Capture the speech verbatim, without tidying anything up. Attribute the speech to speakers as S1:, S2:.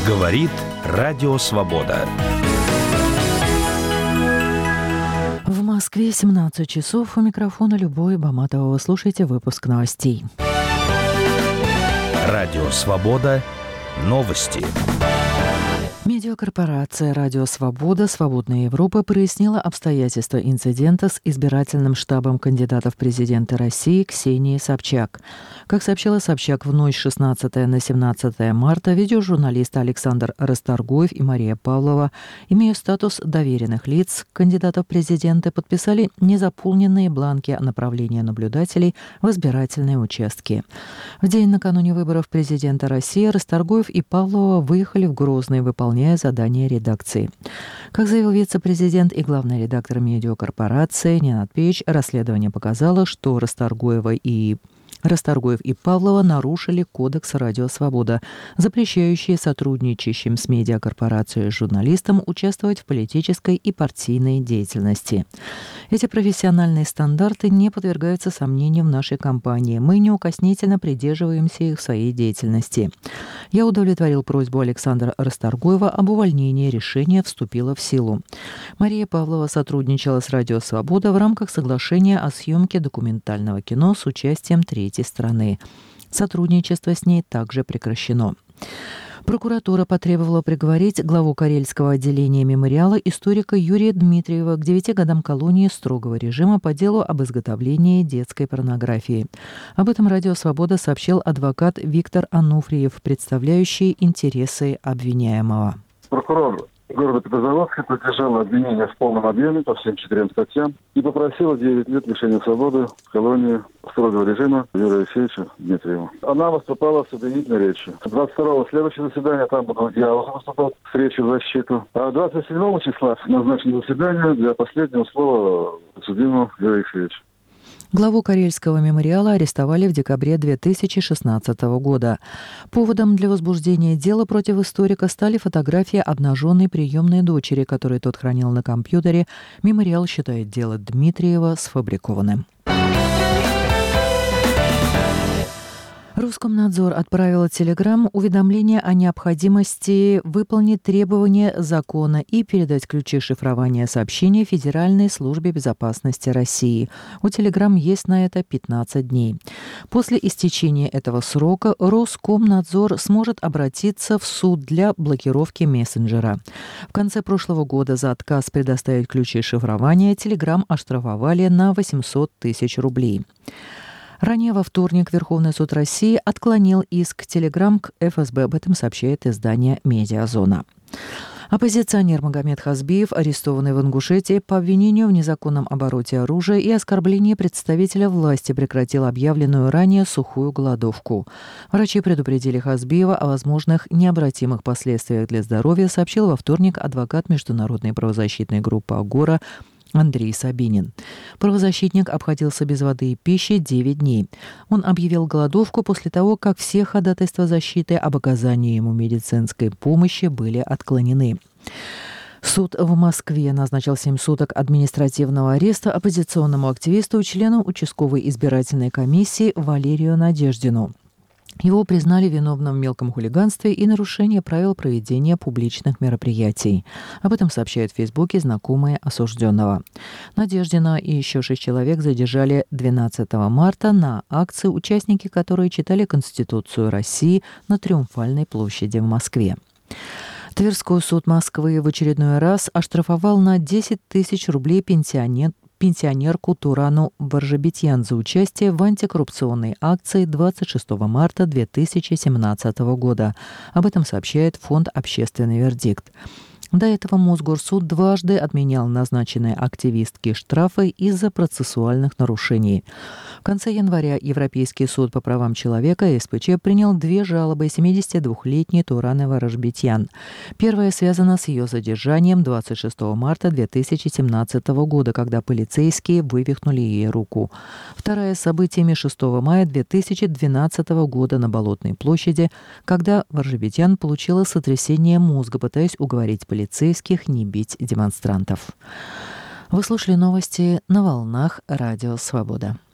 S1: Говорит Радио Свобода.
S2: В Москве семнадцать часов. У микрофона Любовь Баматова. Вы слушаете выпуск новостей.
S1: Радио Свобода. Новости.
S2: Медиакорпорация «Радио Свобода. Свободная Европа» прояснила обстоятельства инцидента с избирательным штабом кандидата в президенты России Ксении Собчак. Как сообщила Собчак, в ночь с шестнадцатого на семнадцатое марта видеожурналисты Александр Расторгуев и Мария Павлова, имея статус доверенных лиц кандидатов в президенты, подписали незаполненные бланки о направлении наблюдателей в избирательные участки. В день накануне выборов президента России Расторгуев и Павлова выехали в Грозный, выполняя задание редакции. Как заявил вице-президент и главный редактор медиакорпорации Ненад Пеич, расследование показало, что Расторгуева и Расторгуев и Павлова нарушили Кодекс «Радио Свобода», запрещающий сотрудничающим с медиакорпорацией журналистам участвовать в политической и партийной деятельности. Эти профессиональные стандарты не подвергаются сомнению в нашей компании. Мы неукоснительно придерживаемся их в своей деятельности. Я удовлетворил просьбу Александра Расторгуева об увольнении. Решение вступило в силу. Мария Павлова сотрудничала с «Радио Свобода» в рамках соглашения о съемке документального кино с участием третьей страны. Сотрудничество с ней также прекращено. Прокуратура потребовала приговорить главу Карельского отделения мемориала историка Юрия Дмитриева к девяти годам колонии строгого режима по делу об изготовлении детской порнографии. Об этом «Радио Свобода» сообщил адвокат Виктор Ануфриев, представляющий интересы обвиняемого.
S3: Прокурор города Петрозаводска поддержала обвинение в полном объеме по всем четырем статьям и попросила девять лет лишения свободы в колонии строгого режима Юрия Алексеевича Дмитриева. Она выступала с обвинительной речью. двадцать второго следующее заседание, там буду я уже выступать с речью в защиту. А двадцать седьмого числа назначено заседание для последнего слова подсудимого Юрия Алексеевича.
S2: Главу Карельского мемориала арестовали в декабре две тысячи шестнадцатого года. Поводом для возбуждения дела против историка стали фотографии обнаженной приемной дочери, которую тот хранил на компьютере. Мемориал считает дело Дмитриева сфабрикованным. Роскомнадзор отправил Телеграм уведомление о необходимости выполнить требования закона и передать ключи шифрования сообщений Федеральной службе безопасности России. У Телеграм есть на это пятнадцать дней. После истечения этого срока Роскомнадзор сможет обратиться в суд для блокировки мессенджера. В конце прошлого года за отказ предоставить ключи шифрования Телеграм оштрафовали на восемьсот тысяч рублей. Ранее во вторник Верховный суд России отклонил иск Телеграм к эф эс бэ. Об этом сообщает издание «Медиазона». Оппозиционер Магомед Хазбиев, арестованный в Ингушетии по обвинению в незаконном обороте оружия и оскорблении представителя власти, прекратил объявленную ранее сухую голодовку. Врачи предупредили Хазбиева о возможных необратимых последствиях для здоровья, сообщил во вторник адвокат международной правозащитной группы «Агора» Андрей Сабинин. Правозащитник обходился без воды и пищи девять дней. Он объявил голодовку после того, как все ходатайства защиты об оказании ему медицинской помощи были отклонены. Суд в Москве назначил семь суток административного ареста оппозиционному активисту, члену участковой избирательной комиссии Валерию Надеждину. Его признали виновным в мелком хулиганстве и нарушении правил проведения публичных мероприятий. Об этом сообщают в Фейсбуке знакомые осужденного. Надеждина и еще шесть человек задержали двенадцатого марта на акции, участники которой читали Конституцию России на Триумфальной площади в Москве. Тверской суд Москвы в очередной раз оштрафовал на десять тысяч рублей пенсионер пенсионерку Турану Варжабетьян за участие в антикоррупционной акции двадцать шестого марта две тысячи семнадцатого года. Об этом сообщает фонд «Общественный вердикт». До этого Мосгорсуд дважды отменял назначенные активистки штрафы из-за процессуальных нарушений. В конце января Европейский суд по правам человека эс пэ че принял две жалобы семидесятидвухлетней Тураны Варжабетьян. Первая связана с ее задержанием двадцать шестого марта две тысячи семнадцатого года, когда полицейские вывихнули ей руку. Вторая с событиями шестого мая две тысячи двенадцатого года на Болотной площади, когда Варжабетьян получила сотрясение мозга, пытаясь уговорить полицейских полицейских не бить демонстрантов. Вы слушали новости на волнах Радио Свобода.